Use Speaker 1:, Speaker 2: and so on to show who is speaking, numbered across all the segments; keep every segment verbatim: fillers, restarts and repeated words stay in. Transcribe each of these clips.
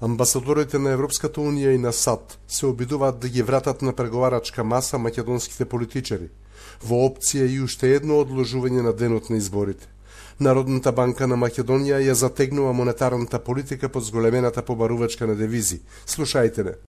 Speaker 1: Амбасадорите на Европската унија и на САД се обидуваат да ги вратат на преговарачка маса македонските политичари, во опција и уште едно одложување на денот на изборите. Народната банка на Македонија ја затегнува монетарната политика под зголемената побарувачка на девизи. Слушајте не.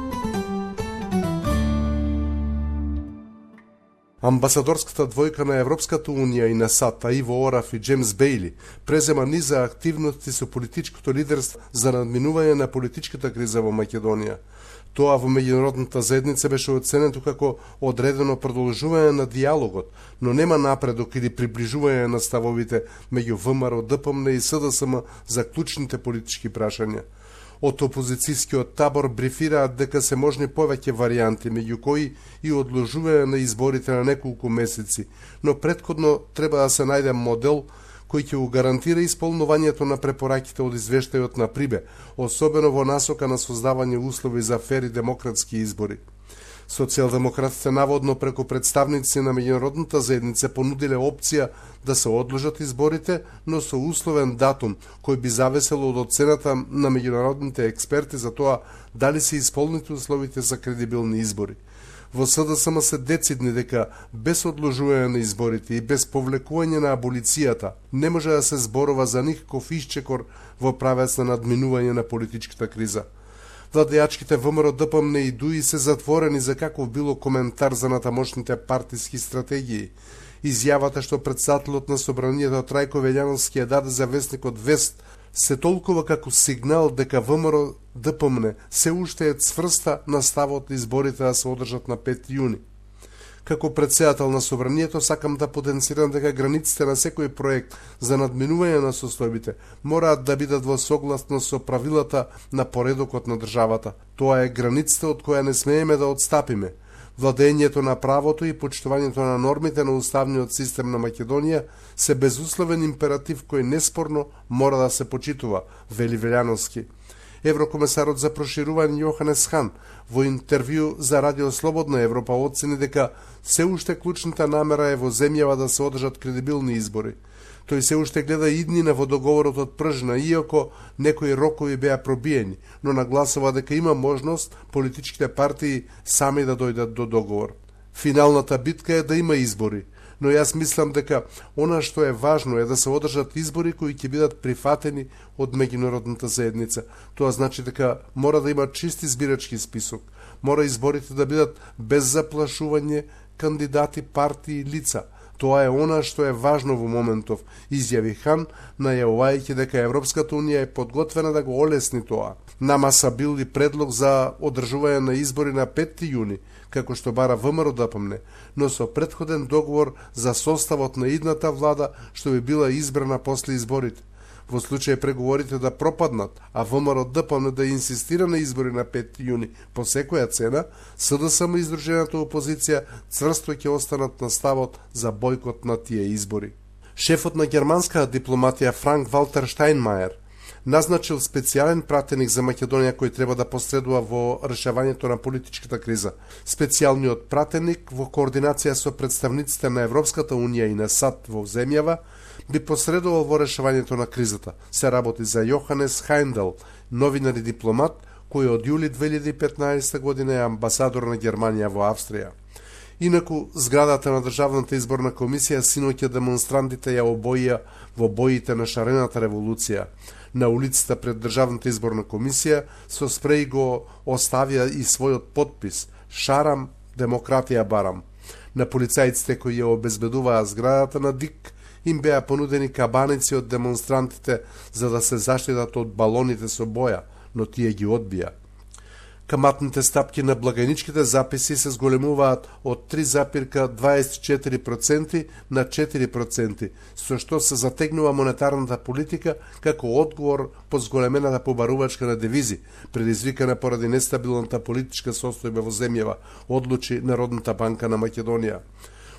Speaker 1: Амбасадорската двојка на Европската унија и на САД, Иво Ораф и Джеймс Бејли, презема низа активности со политичкото лидерство за надминување на политичката криза во Македонија. Тоа во меѓународната заедница беше оценето како одредено продолжување на диалогот, но нема напредок или приближување на ставовите меѓу ВМРО, ДПМН и СДСМ за клучните политички прашања. Од опозицијскиот табор брифираат дека се можни повеќе варијанти, меѓу кои и одложување на изборите на неколку месеци, но претходно треба да се најде модел кој ќе го гарантира исполнувањето на препораките од извештајот на Прибе, особено во насока на создавање услови за фер и демократски избори. Социјалдемократите наводно преку представници на меѓународната заедница понудиле опција да се одложат изборите, но со условен датум кој би зависело од оцената на меѓународните експерти за тоа дали се исполнети условите за кредибилни избори. Во СДСМ се децидни дека без одложување на изборите и без повлекување на аболицијата не може да се зборува за никаков исчекор во правец на надминување на политичката криза. Владеачките ВМРО, ДПМН и ДУИ се затворени за каков било коментар за натамошните партиски стратегии. Изјавата што председателот на собранието Трајко Велјановски ја даде за вестникот Вест се толкува како сигнал дека ВМРО, ДПМН се уште е цврста на ставот изборите да се одржат на пети јуни. Како председател на собранието сакам да потенцирам дека границите на секој проект за надминување на состојбите мораат да бидат во согласност со правилата на поредокот на државата. Тоа е границата од која не смееме да отстапиме. Владењето на правото и почитувањето на нормите на уставниот систем на Македонија се безусловен императив кој неспорно мора да се почитува, вели Велјановски. Еврокомесарот за проширување Јоханес Хан во интервју за Радио Слободна Европа оцени дека се уште клучната намера е во земјава да се одржат кредибилни избори. Тој се уште гледа иднина во договорот од Пржина, иако некои рокови беа пробиени, но нагласува дека има можност политичките партии сами да дојдат до договор. Финалната битка е да има избори, но јас мислам дека она што е важно е да се одржат избори кои ќе бидат прифатени од меѓународната заедница. Тоа значи дека мора да има чист избирачки список, мора изборите да бидат без заплашување кандидати, партии и лица. Тоа е она што е важно во моментов, изјави Хан, најавувајќи дека Европската унија е подготвена да го олесни тоа. Нама са бил и предлог за одржување на избори на пети јуни, како што бара ВМРО ДПМН, но со претходен договор за составот на идната влада што би била избрана после изборите. Во случај преговорите да пропаднат, а ВМРО ДПМН да инсистира на избори на пети јуни по секоја цена, СДСМ и издружената опозиција цврсто ќе останат на ставот за бојкот на тие избори. Шефот на германската дипломатија Франк Валтер Штајнмајер назначил специјален пратеник за Македонија кој треба да посредува во решавањето на политичката криза. Специјалниот пратеник во координација со представниците на Европската унија и на САД во земјава би посредувал во решавањето на кризата. Се работи за Јоханес Хајндел, новинар и дипломат, кој од јули две илјади и петнаесета година е амбасадор на Германија во Австрија. Инаку, зградата на Државната изборна комисија синоќа демонстрантите ја обоија во боите на шарената револуција. На улицата пред Државната изборна комисија со спреј го оставија и својот подпис «Шарам, демократија барам». На полицајците кои ја обезбедуваа зградата на ДИК им беа понудени кабаници од демонстрантите за да се заштитат од балоните со боја, но тие ги одбија. Каматните стапки на благајничките записи се зголемуваат од три запирка дваесет и четири проценти на четири проценти, со што се затегнува монетарната политика како одговор по зголемената побарувачка на девизи, предизвикана поради нестабилната политичка состојба во земјава, одлучи Народната банка на Македонија.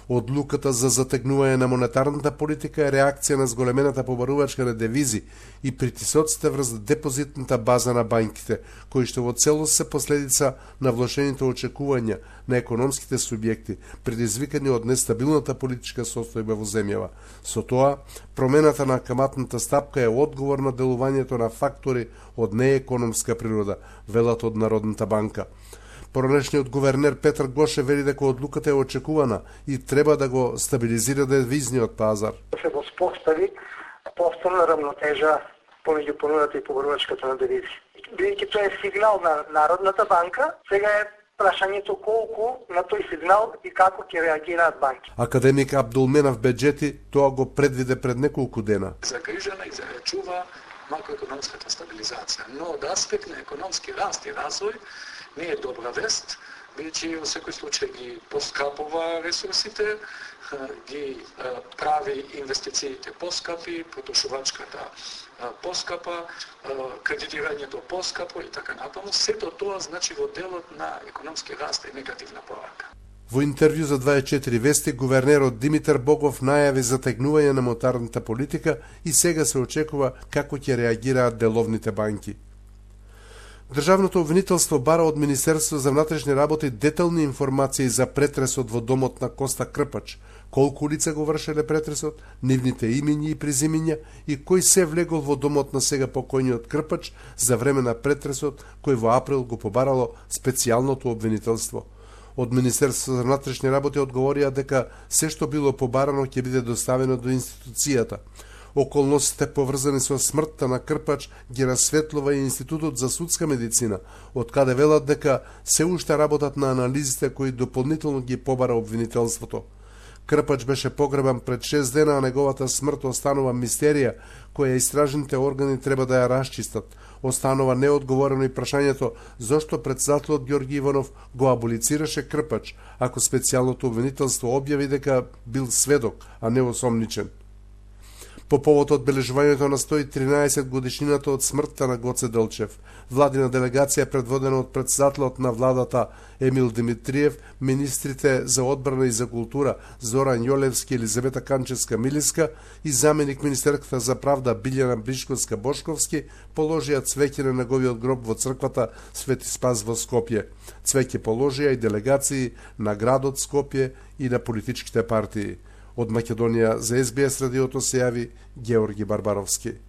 Speaker 1: Одлуката за затегнување на монетарната политика е реакција на зголемената побарувачка на девизи и притисоците врз депозитната база на банките, кои што во целост се последица на влошените очекувања на економските субјекти, предизвикани од нестабилната политичка состојба во земјава. Со тоа, промената на каматната стапка е одговор на делувањето на фактори од неекономска природа, велат од Народната банка. Поранешниот гувернер Петар Гоше вели дека одлуката е очекувана и треба да го стабилизира девизниот пазар.
Speaker 2: Се го спостави повторна рамнотежа помеѓу понудата и побарувачката на девизи. Бидејќи тоа е сигнал на Народната банка, сега е прашањето колку на тој сигнал и како ќе реагираат банки.
Speaker 1: Академик Абдулменав Беџети тоа го предвиде пред неколку дена.
Speaker 3: Загрижена и заречува макроекономската стабилизација, но од аспект на економски раст и развој не е добра вест, бидејќи во секој случај ги поскапува ресурсите, ги прави инвестициите поскапи, потрошувачката поскапа, кредитирањето поскапо и така натаму. Сето тоа значи во делот на економски раст и негативна поврака.
Speaker 1: Во интервју за дваесет и четири вести, гувернерот Димитар Богов најави затегнување на монетарната политика и сега се очекува како ќе реагираат деловните банки. Државното обвинителство бара од Министерство за внатрешни работи детални информации за претресот во домот на Коста Крпач, колку лица го вршеле претресот, нивните имиња и презимиња и кој се влегол во домот на сега покојниот Крпач за време на претресот кој во април го побарало специјалното обвинителство. Од Министерство за внатрешни работи одговорија дека се што било побарано ќе биде доставено до институцијата. Околностите поврзани со смртта на Крпач ги расветлува и Институтот за судска медицина, од каде велат дека се уште работат на анализите кои дополнително ги побара обвинителството. Крпач беше погребан пред шест дена, а неговата смрт останува мистерија која истражните органи треба да ја расчистат. Останува неодговорено и прашањето зошто претседателот Ѓорги Иванов го аболицираше Крпач, ако специјалното обвинителство објави дека бил сведок, а не осомничен. По повод одбележувањето на сто и тринаесет годишнината од смртта на Гоце Делчев, владина делегација предводена од претседателот на владата Емил Димитриев, министрите за одбрана и за култура Зоран Јолевски и Елизавета Канчевска-Милиска и заменик министерката за правда Билјана Бришковска-Бошковски положија цвеќе на неговиот гроб во црквата Свети Спас во Скопје. Цвеќе положија и делегации на градот Скопје и на политичките партии. Од Македонија за Ес Би Ес радиото се јави Георги Барбаровски.